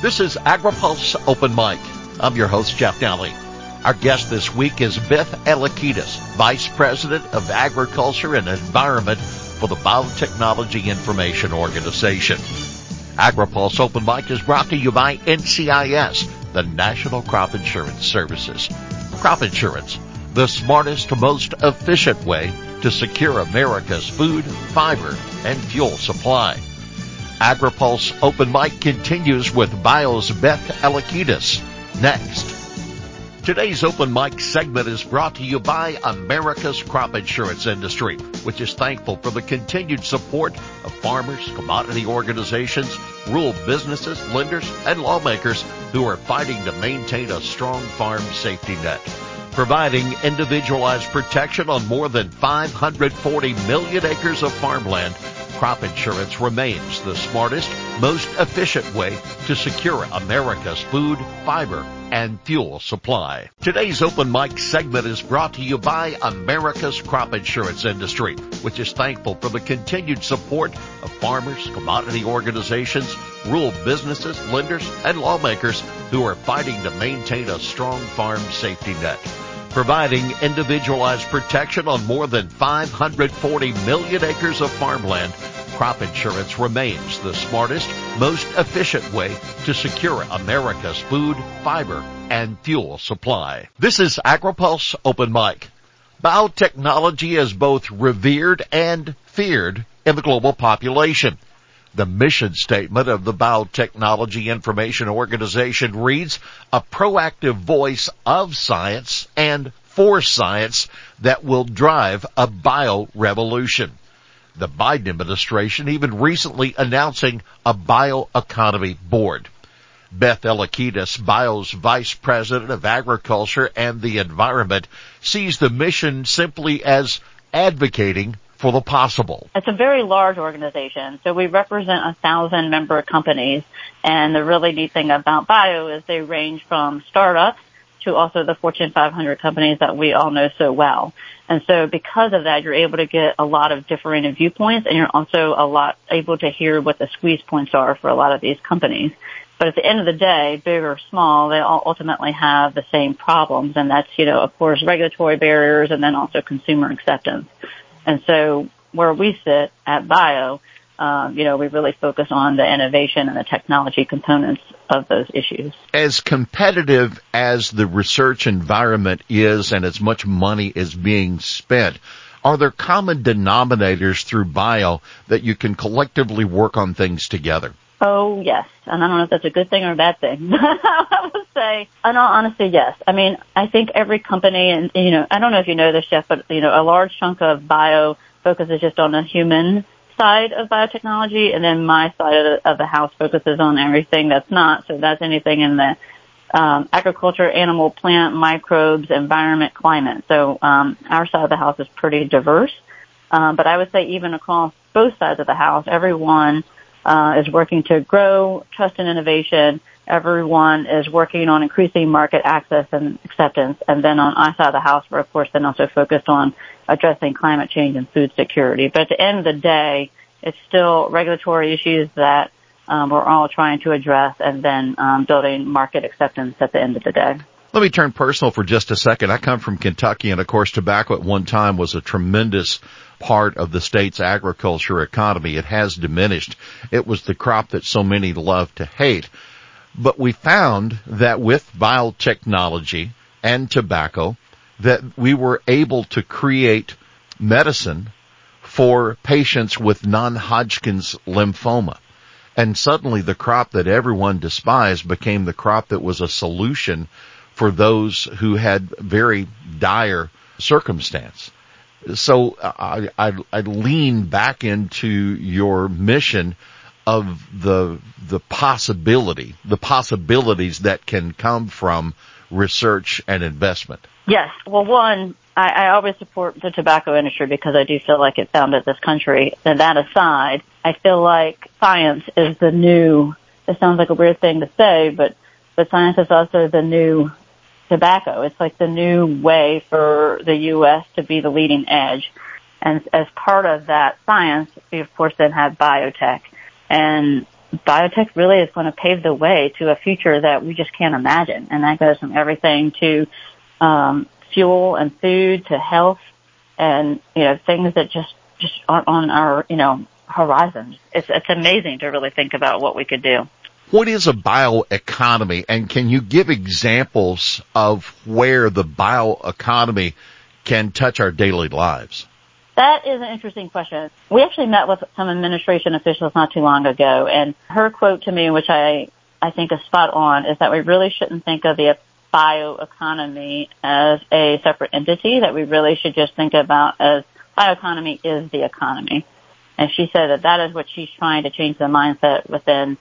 This is AgriPulse Open Mic. I'm your host, Jeff Nally. Our guest this week is Beth Elakides, Vice President of Agriculture and Environment for the Biotechnology Information Organization. AgriPulse Open Mic is brought to you by NCIS, the National Crop Insurance Services. Crop insurance, the smartest, most efficient way to secure America's food, fiber, and fuel supply. AgriPulse Open Mic continues with Bio's Beth Elakides next. Today's Open Mic segment is brought to you by America's crop insurance industry, which is thankful for the continued support of farmers, commodity organizations, rural businesses, lenders, and lawmakers who are fighting to maintain a strong farm safety net. Providing individualized protection on more than 540 million acres of farmland, crop insurance remains the smartest, most efficient way to secure America's food, fiber, and fuel supply. Today's Open Mic segment is brought to you by America's crop insurance industry, which is thankful for the continued support of farmers, commodity organizations, rural businesses, lenders, and lawmakers who are fighting to maintain a strong farm safety net. Providing individualized protection on more than 540 million acres of farmland, crop insurance remains the smartest, most efficient way to secure America's food, fiber, and fuel supply. This is AgriPulse Open Mic. Biotechnology is both revered and feared in the global population. The mission statement of the Biotechnology Information Organization reads, a proactive voice of science and for science that will drive a bio-revolution. The Biden administration even recently announcing a bioeconomy board. Beth Elakides, Bio's Vice President of Agriculture and the Environment, sees the mission simply as advocating for the possible. It's a very large organization, so we represent 1,000 member companies, and the really neat thing about Bio is they range from startups to also the Fortune 500 companies that we all know so well. And so because of that, you're able to get a lot of differing viewpoints, and you're also able to hear what the squeeze points are for a lot of these companies. But at the end of the day, big or small, they all ultimately have the same problems, and that's, of course, regulatory barriers and then also consumer acceptance. And so where we sit at Bio, we really focus on the innovation and the technology components of those issues. As competitive as the research environment is and as much money is being spent, are there common denominators through Bio that you can collectively work on things together? Oh, yes. And I don't know if that's a good thing or a bad thing. I would say, in all honesty, yes. I mean, I think every company, and, I don't know if you know this, Jeff, but, a large chunk of Bio focuses just on the human side of biotechnology, and then my side of the house focuses on everything that's not. So that's anything in the agriculture, animal, plant, microbes, environment, climate. So our side of the house is pretty diverse. But I would say even across both sides of the house, everyone is working to grow trust and innovation. Everyone is working on increasing market access and acceptance. And then on our side of the house, we're, of course, then also focused on addressing climate change and food security. But at the end of the day, it's still regulatory issues that we're all trying to address, and then building market acceptance at the end of the day. Let me turn personal for just a second. I come from Kentucky, and of course tobacco at one time was a tremendous part of the state's agriculture economy. It has diminished. It was the crop that so many love to hate. But we found that with biotechnology and tobacco, that we were able to create medicine for patients with non-Hodgkin's lymphoma. And suddenly the crop that everyone despised became the crop that was a solution for those who had very dire circumstance. So I lean back into your mission of the possibilities that can come from research and investment. Yes. Well, one, I always support the tobacco industry because I do feel like it founded this country. And that aside, I feel like science is the new, it sounds like a weird thing to say, but science is also the new tobacco. It's like the new way for the U.S. to be the leading edge. And as part of that science, we of course then have biotech. And biotech really is going to pave the way to a future that we just can't imagine. And that goes from everything to fuel and food to health and, things that just aren't on our, horizons. It's amazing to really think about what we could do. What is a bioeconomy, and can you give examples of where the bioeconomy can touch our daily lives? That is an interesting question. We actually met with some administration officials not too long ago, and her quote to me, which I think is spot on, is that we really shouldn't think of the bioeconomy as a separate entity, that we really should just think about as bioeconomy is the economy. And she said that is what she's trying to change the mindset within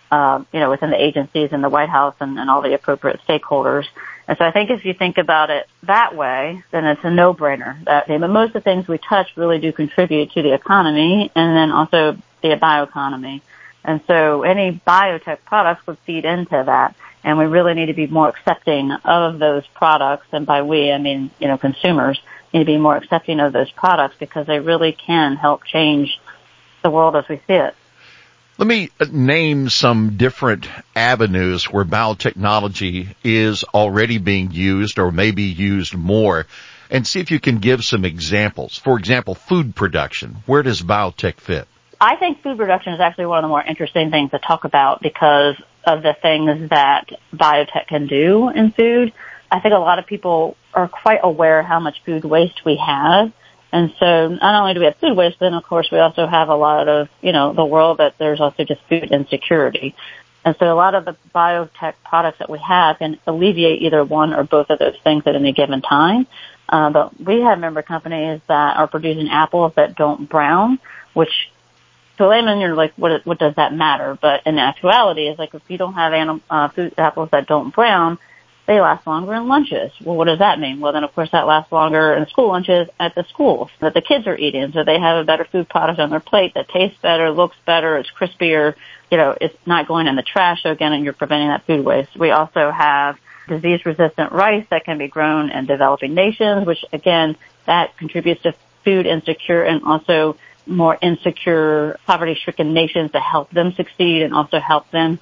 within the agencies and the White House and all the appropriate stakeholders. And so I think if you think about it that way, then it's a no-brainer. But most of the things we touch really do contribute to the economy and then also the bioeconomy. And so any biotech products would feed into that. And we really need to be more accepting of those products. And by we, I mean, consumers need to be more accepting of those products because they really can help change the world as we see it. Let me name some different avenues where biotechnology is already being used or maybe used more, and see if you can give some examples. For example, food production. Where does biotech fit? I think food production is actually one of the more interesting things to talk about because of the things that biotech can do in food. I think a lot of people are quite aware how much food waste we have. And so not only do we have food waste, but then of course we also have a lot of, the world that there's also just food insecurity. And so a lot of the biotech products that we have can alleviate either one or both of those things at any given time. But we have member companies that are producing apples that don't brown, which to layman you're like, what does that matter? But in actuality, it's like if you don't have food apples that don't brown, they last longer in lunches. Well, what does that mean? Well, then, of course, that lasts longer in school lunches at the schools that the kids are eating. So they have a better food product on their plate that tastes better, looks better, it's crispier. It's not going in the trash. So, again, you're preventing that food waste. We also have disease-resistant rice that can be grown in developing nations, which, again, that contributes to food insecure and also more insecure, poverty-stricken nations to help them succeed and also help them,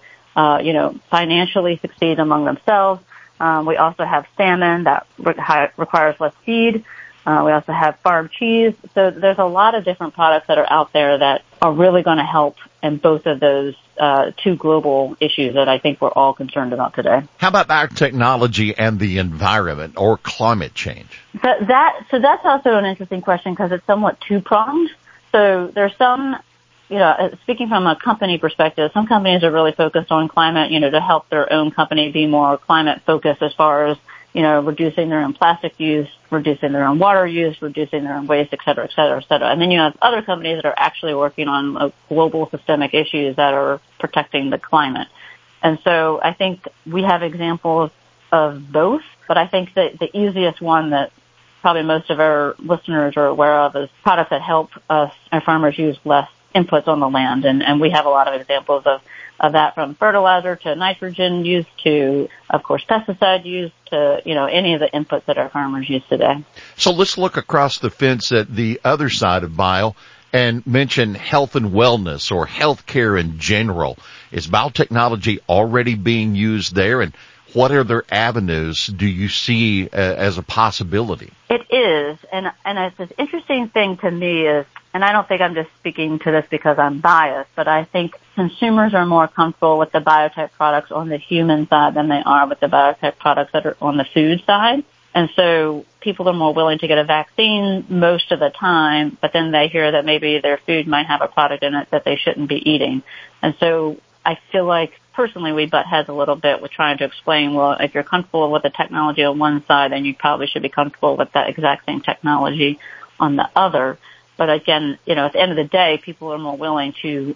financially succeed among themselves. We also have salmon that requires less feed. We also have farm cheese. So there's a lot of different products that are out there that are really going to help in both of those two global issues that I think we're all concerned about today. How about biotechnology and the environment or climate change? So that's also an interesting question because it's somewhat two-pronged. So there's some, speaking from a company perspective, some companies are really focused on climate, to help their own company be more climate focused as far as, reducing their own plastic use, reducing their own water use, reducing their own waste, et cetera, et cetera, et cetera. And then you have other companies that are actually working on global systemic issues that are protecting the climate. And so I think we have examples of both, but I think that the easiest one that probably most of our listeners are aware of is products that help us, our farmers, use less inputs on the land. And we have a lot of examples of that, from fertilizer to nitrogen use to, of course, pesticide use to, any of the inputs that our farmers use today. So let's look across the fence at the other side of bio and mention health and wellness or healthcare in general. Is biotechnology already being used there? And what other avenues do you see as a possibility? It is. And it's this interesting thing to me is, and I don't think I'm just speaking to this because I'm biased, but I think consumers are more comfortable with the biotech products on the human side than they are with the biotech products that are on the food side. And so people are more willing to get a vaccine most of the time, but then they hear that maybe their food might have a product in it that they shouldn't be eating. And so I feel like personally we butt heads a little bit with trying to explain, well, if you're comfortable with the technology on one side, then you probably should be comfortable with that exact same technology on the other. But again, at the end of the day, people are more willing to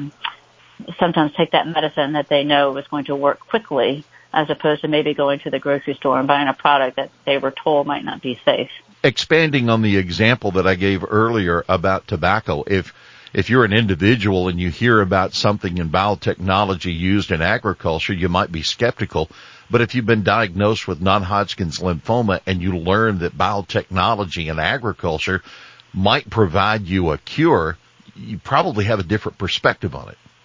sometimes take that medicine that they know is going to work quickly as opposed to maybe going to the grocery store and buying a product that they were told might not be safe. Expanding on the example that I gave earlier about tobacco, if you're an individual and you hear about something in biotechnology used in agriculture, you might be skeptical. But if you've been diagnosed with non-Hodgkin's lymphoma and you learn that biotechnology in agriculture might provide you a cure, you probably have a different perspective on it.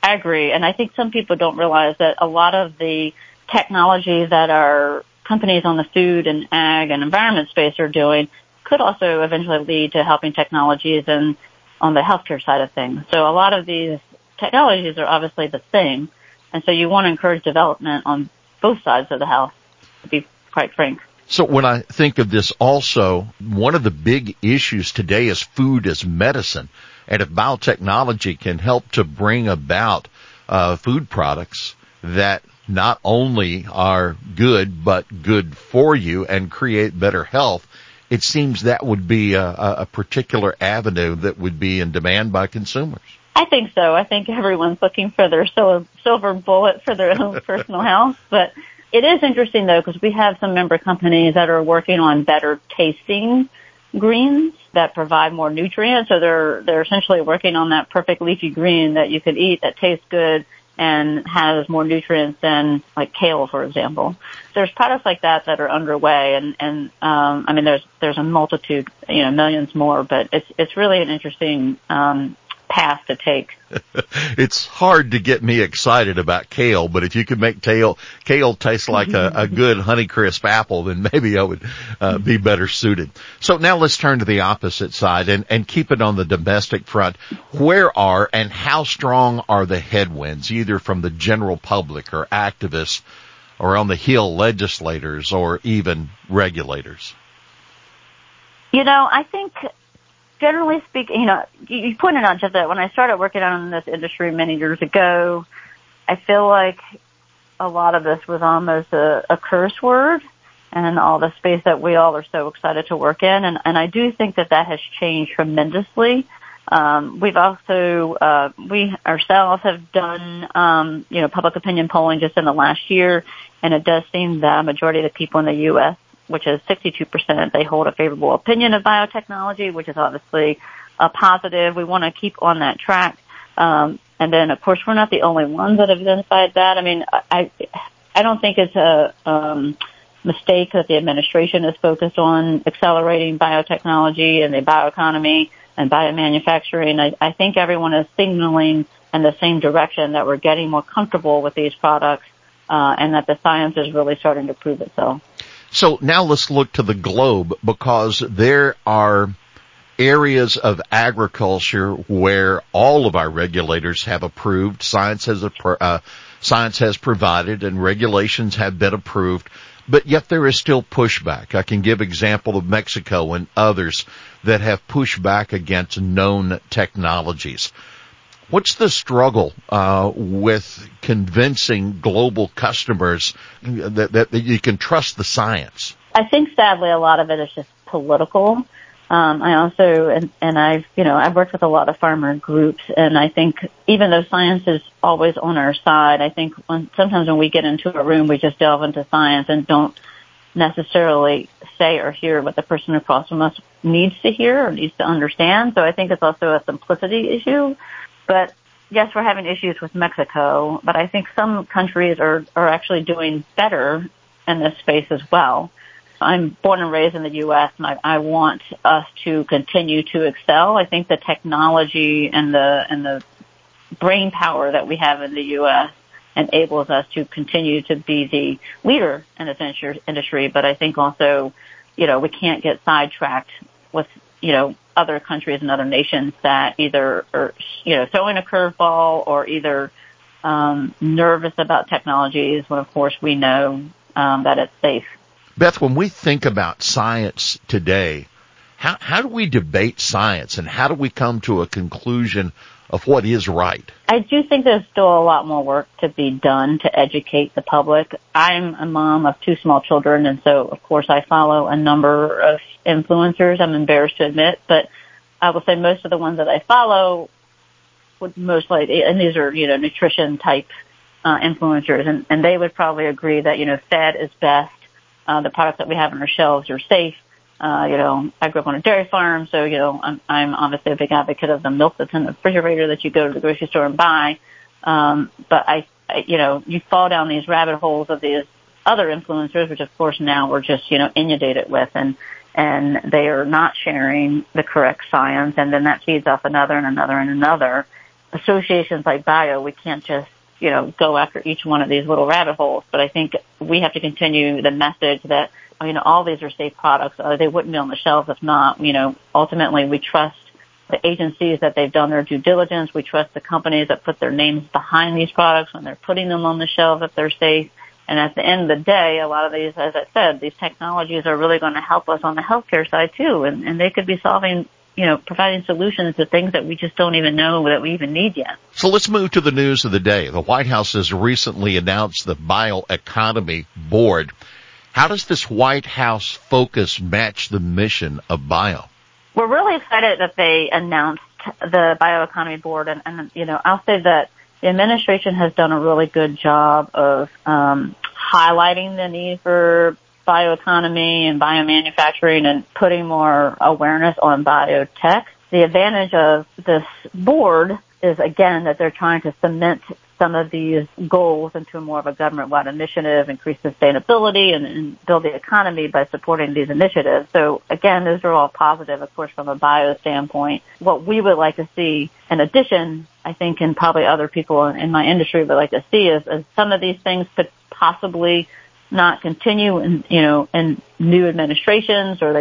I agree. And I think some people don't realize that a lot of the technology that our companies on the food and ag and environment space are doing could also eventually lead to helping technologies and on the healthcare side of things. So a lot of these technologies are obviously the same. And so you want to encourage development on both sides of the house, to be quite frank. So when I think of this also, one of the big issues today is food as medicine. And if biotechnology can help to bring about food products that not only are good, but good for you and create better health, it seems that would be a particular avenue that would be in demand by consumers. I think so. I think everyone's looking for their silver bullet for their own personal health. But it is interesting, though, because we have some member companies that are working on better tasting greens that provide more nutrients. So they're essentially working on that perfect leafy green that you could eat that tastes good and has more nutrients than like kale, for example. There's products like that are underway, and I mean there's a multitude, millions more, but it's really an interesting path to take. It's hard to get me excited about kale, but if you could make kale taste like a good Honeycrisp apple, then maybe I would be better suited. So now let's turn to the opposite side and keep it on the domestic front. Where are and how strong are the headwinds, either from the general public or activists or on the Hill legislators or even regulators? I think generally speaking, you pointed out just that when I started working on this industry many years ago, I feel like a lot of this was almost a curse word and all the space that we all are so excited to work in. And I do think that has changed tremendously. We've also, we ourselves have done, public opinion polling just in the last year, and it does seem that a majority of the people in the U.S., which is 62%, they hold a favorable opinion of biotechnology, which is obviously a positive. We want to keep on that track. And then, of course, we're not the only ones that have identified that. I mean, I don't think it's a mistake that the administration is focused on accelerating biotechnology and the bioeconomy and biomanufacturing. I think everyone is signaling in the same direction that we're getting more comfortable with these products, and that the science is really starting to prove itself. So now let's look to the globe, because there are areas of agriculture where all of our regulators have approved, science has provided, and regulations have been approved, but yet there is still pushback. I can give example of Mexico and others that have pushed back against known technologies. What's the struggle with convincing global customers that you can trust the science? I think sadly a lot of it is just political. I also, and I've worked with a lot of farmer groups, and I think even though science is always on our side, I think sometimes when we get into a room, we just delve into science and don't necessarily say or hear what the person across from us needs to hear or needs to understand. So I think it's also a simplicity issue. But yes, we're having issues with Mexico, but I think some countries are actually doing better in this space as well. I'm born and raised in the U.S., and I want us to continue to excel. I think the technology and the brain power that we have in the U.S. enables us to continue to be the leader in this industry. But I think also, we can't get sidetracked with, other countries and other nations that either are, throwing a curveball or either nervous about technologies when, of course, we know that it's safe. Beth, when we think about science today, how do we debate science, and how do we come to a conclusion of what is right? I do think there's still a lot more work to be done to educate the public. I'm a mom of 2 small children, and so, of course, I follow a number of influencers, I'm embarrassed to admit, but I will say most of the ones that I follow would most likely, and these are, nutrition-type influencers, and they would probably agree that, fed is best. The products that we have on our shelves are safe. I grew up on a dairy farm, so, I'm obviously a big advocate of the milk that's in the refrigerator that you go to the grocery store and buy. But you fall down these rabbit holes of these other influencers, which of course now we're just, inundated with, and they are not sharing the correct science, and then that feeds off another and another and another. associations like bio, we can't just, go after each one of these little rabbit holes. But I think we have to continue the message that, all these are safe products. They wouldn't be on the shelves if not. Ultimately we trust the agencies that they've done their due diligence. We trust the companies that put their names behind these products when they're putting them on the shelf if they're safe. And at the end of the day, a lot of these, as I said, these technologies are really going to help us on the healthcare side too. And they could be solving, providing solutions to things that we just don't even know that we even need yet. So let's move to the news of the day. The White House has recently announced the Bioeconomy Board. How does this White House focus match the mission of bio? We're really excited that they announced the Bioeconomy Board. And I'll say that the administration has done a really good job of highlighting the need for bioeconomy and biomanufacturing and putting more awareness on biotech. The advantage of this board is, again, that they're trying to cement some of these goals into more of a government-wide initiative, increase sustainability, and build the economy by supporting these initiatives. So, again, those are all positive, of course, from a bio standpoint. What we would like to see, in addition, I think, and probably other people in my industry would like to see, is some of these things could possibly not continue in new administrations, or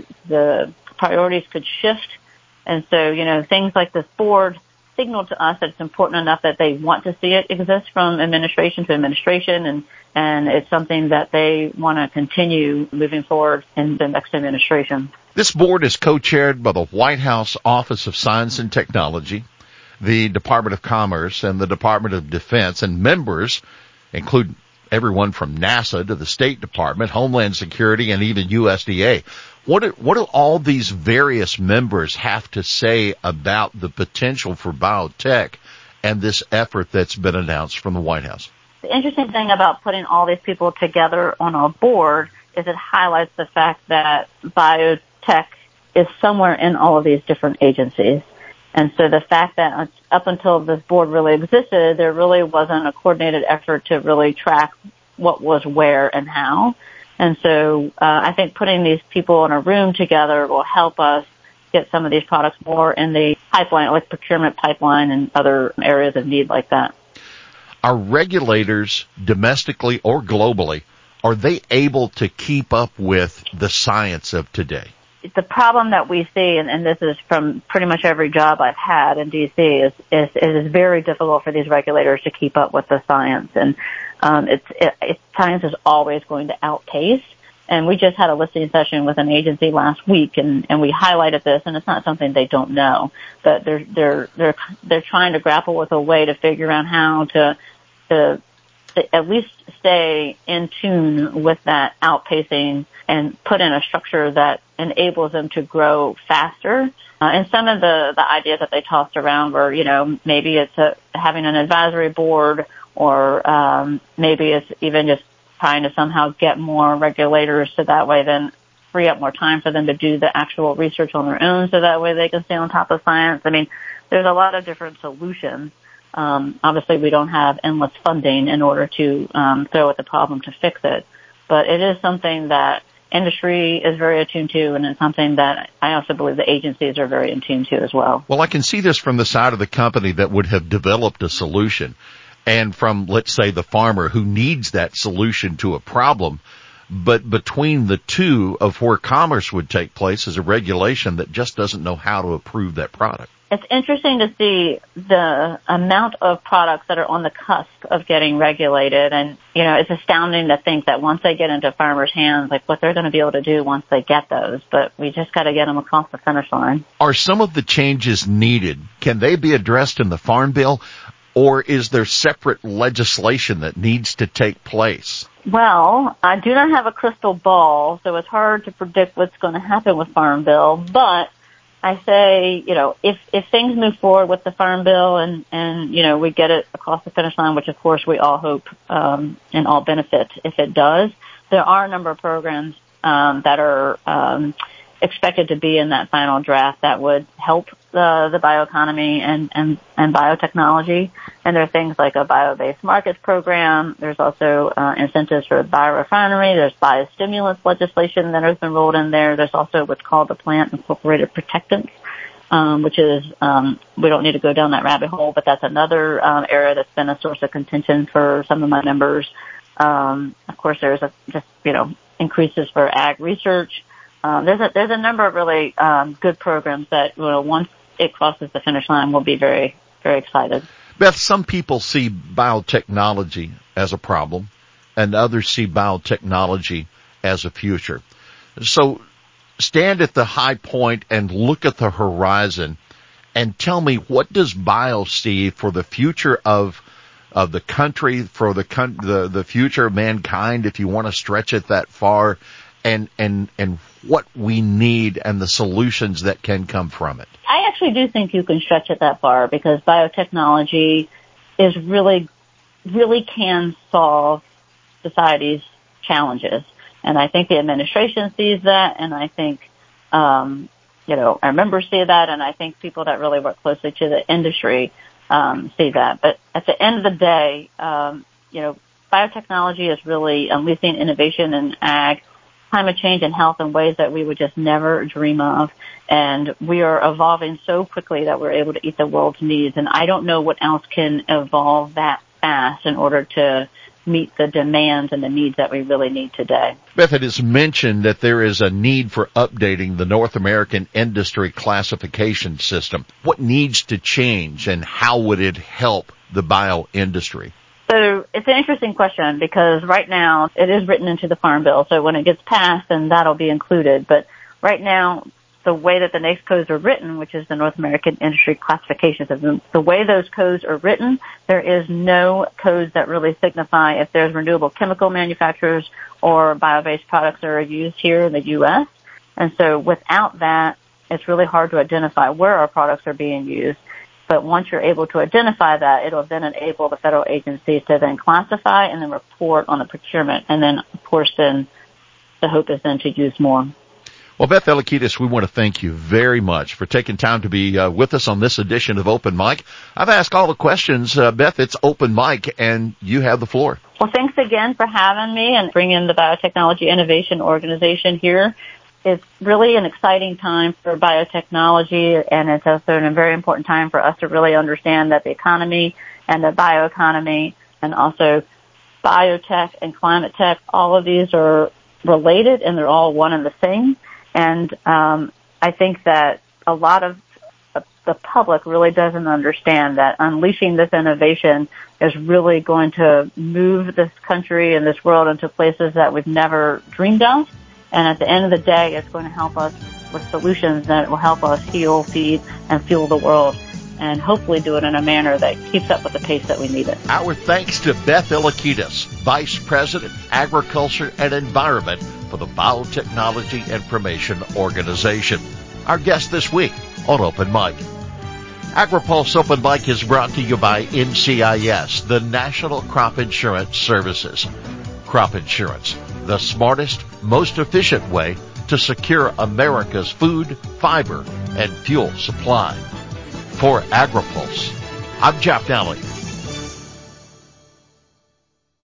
the priorities could shift. And so, things like this board signal to us that it's important enough that they want to see it exist from administration to administration, and it's something that they want to continue moving forward in the next administration. This board is co-chaired by the White House Office of Science and Technology, the Department of Commerce, and the Department of Defense, and members include everyone from NASA to the State Department, Homeland Security, and even USDA. What do all these various members have to say about the potential for biotech and this effort that's been announced from the White House? The interesting thing about putting all these people together on a board is it highlights the fact that biotech is somewhere in all of these different agencies. And so the fact that up until this board really existed, there really wasn't a coordinated effort to really track what was where and how. And so I think putting these people in a room together will help us get some of these products more in the pipeline, like procurement pipeline and other areas of need like that. Are regulators, domestically or globally, are they able to keep up with the science of today? The problem that we see, and this is from pretty much every job I've had in D.C., is it is very difficult for these regulators to keep up with the science. And science is always going to outpace. And we just had a listening session with an agency last week, and we highlighted this, and it's not something they don't know, but they're trying to grapple with a way to figure out how to at least stay in tune with that outpacing and put in a structure that enables them to grow faster. And some of the ideas that they tossed around were, maybe it's having an advisory board, or maybe it's even just trying to somehow get more regulators so that way then free up more time for them to do the actual research on their own so that way they can stay on top of science. I mean, there's a lot of different solutions. Obviously, we don't have endless funding in order to throw at the problem to fix it. But it is something that industry is very attuned to, and it's something that I also believe the agencies are very in tune to as well. Well, I can see this from the side of the company that would have developed a solution, and from, let's say, the farmer who needs that solution to a problem. But between the two of where commerce would take place is a regulation that just doesn't know how to approve that product. It's interesting to see the amount of products that are on the cusp of getting regulated. And, it's astounding to think that once they get into farmers' hands, like what they're going to be able to do once they get those. But we just got to get them across the finish line. Are some of the changes needed? Can they be addressed in the Farm Bill? Or is there separate legislation that needs to take place? Well, I do not have a crystal ball, so it's hard to predict what's going to happen with Farm Bill. But I say, if things move forward with the Farm Bill and we get it across the finish line, which of course we all hope and all benefit if it does, there are a number of programs that are expected to be in that final draft that would help the bioeconomy and biotechnology. And there are things like a bio-based markets program. There's also incentives for biorefinery. There's biostimulants legislation that has been rolled in there. There's also what's called the plant incorporated protectants which is, we don't need to go down that rabbit hole, but that's another area that's been a source of contention for some of my members. Of course, there's increases for ag research. There's a number of really good programs that, once it crosses the finish line, we'll be very, very excited. Beth, some people see biotechnology as a problem, and others see biotechnology as a future. So stand at the high point and look at the horizon and tell me, what does bio see for the future of the country, for the future of mankind, if you want to stretch it that far, and what we need and the solutions that can come from it? I actually do think you can stretch it that far, because biotechnology is really can solve society's challenges. And I think the administration sees that, and I think, our members see that, and I think people that really work closely to the industry see that. But at the end of the day, biotechnology is really unleashing innovation in ag, climate change, and health in ways that we would just never dream of. And we are evolving so quickly that we're able to eat the world's needs. And I don't know what else can evolve that fast in order to meet the demands and the needs that we really need today. Beth, it is mentioned that there is a need for updating the North American industry classification system. What needs to change, and how would it help the bio industry? So it's an interesting question, because right now it is written into the Farm Bill. So when it gets passed, then that'll be included. But right now, the way that the NAICS codes are written, which is the North American Industry Classification System, the way those codes are written, there is no codes that really signify if there's renewable chemical manufacturers or bio-based products that are used here in the U.S. And so without that, it's really hard to identify where our products are being used. But once you're able to identify that, it'll then enable the federal agencies to then classify and then report on the procurement. And then, of course, then the hope is then to use more. Well, Beth Elakides, we want to thank you very much for taking time to be with us on this edition of Open Mic. I've asked all the questions. Beth, it's Open Mic, and you have the floor. Well, thanks again for having me and bringing the Biotechnology Innovation Organization here. It's really an exciting time for biotechnology, and it's also a very important time for us to really understand that the economy and the bioeconomy and also biotech and climate tech, all of these are related, and they're all one and the same. And I think that a lot of the public really doesn't understand that unleashing this innovation is really going to move this country and this world into places that we've never dreamed of. And at the end of the day, it's going to help us with solutions that will help us heal, feed, and fuel the world, and hopefully do it in a manner that keeps up with the pace that we need it. Our thanks to Beth Elakides, Vice President, Agriculture and Environment for the Biotechnology Information Organization. Our guest this week on Open Mic. AgriPulse Open Mic is brought to you by NCIS, the National Crop Insurance Services. Crop insurance, the smartest, most efficient way to secure America's food, fiber, and fuel supply. For AgriPulse, I'm Jeff Dowling.